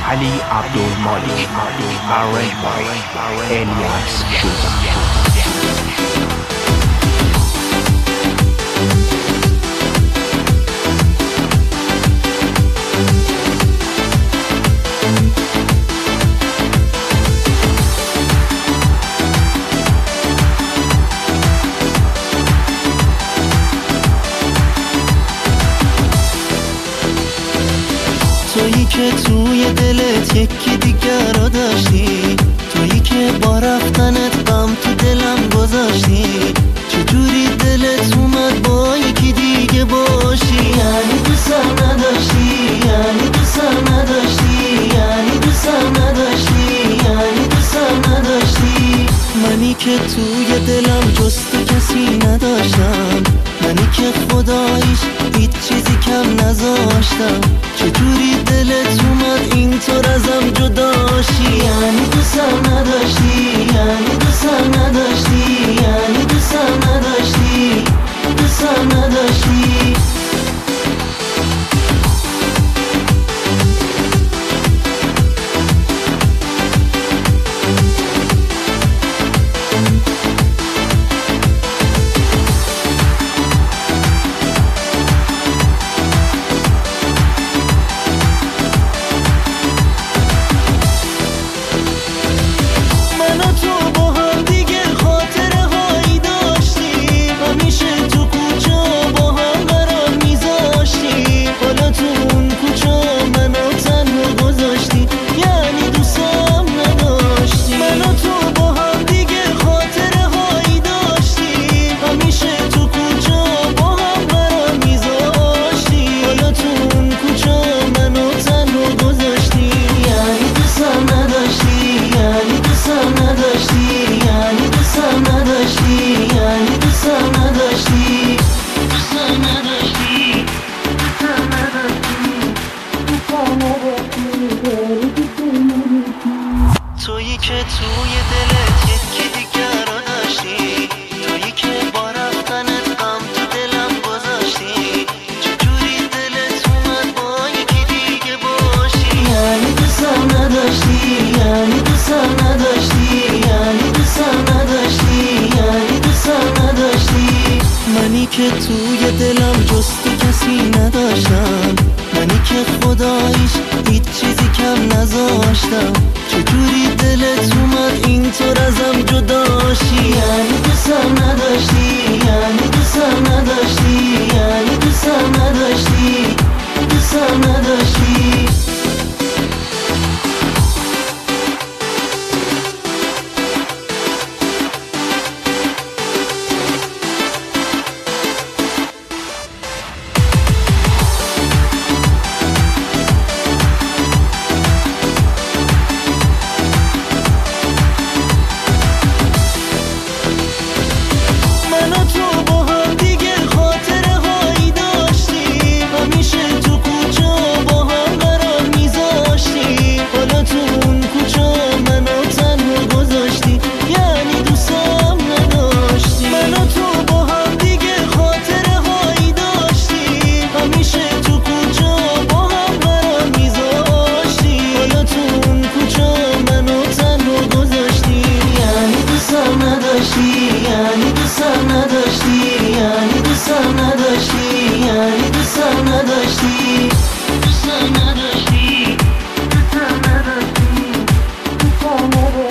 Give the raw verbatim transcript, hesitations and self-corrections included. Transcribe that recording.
علی عبدالمالک، arranged by الیاس شوزان. تویی که توی دلت یکی دیگر رو داشتی، تویی که با رفتنت غم تو دلم گذاشتی. چجوری دلت اومد با یکی دیگه باشی؟ یعنی دوستم نداشتی، یعنی دوستم نداشتی، یعنی دوستم نداشتی، یعنی دوستم نداشتی. منی که توی دلم جز تو کسی نداشتم، منی که خداییش هیچ چیزی کم نذاشتم. چجوری دلت اومد اینطور ازم جداشی؟ یعنی دوستم نداشتی، یعنی دوستم نداشتی، یعنی دوستم نداشتی، دوستم نداشتی. تویی که توی دلت یکی دیگر رو داشتی، تویی که با رفتنت غم تو دلم گذاشتی. چجوری دلت اومد با یکی دیگه باشی؟ یعنی دوستم نداشتی، یعنی دوستم نداشتی، یعنی دوستم نداشتی، یعنی دوستم نداشتی. منی که توی دلم جز تو کسی نداشتم، منی که خداییش هیچ چیزی کم نذاشتم. چجوری دلت اومد اینطور ازم جداشی؟ یعنی دوستم نداشتی، یعنی دوستم نداشتی، یعنی دوستم نداشتی، دوستم نداشتی. یعنی دوستم نداشتی، یعنی دوستم نداشتی، یعنی دوستم نداشتی، دوستم نداشتی، دوستم نداشتی، دوستم نداشتی.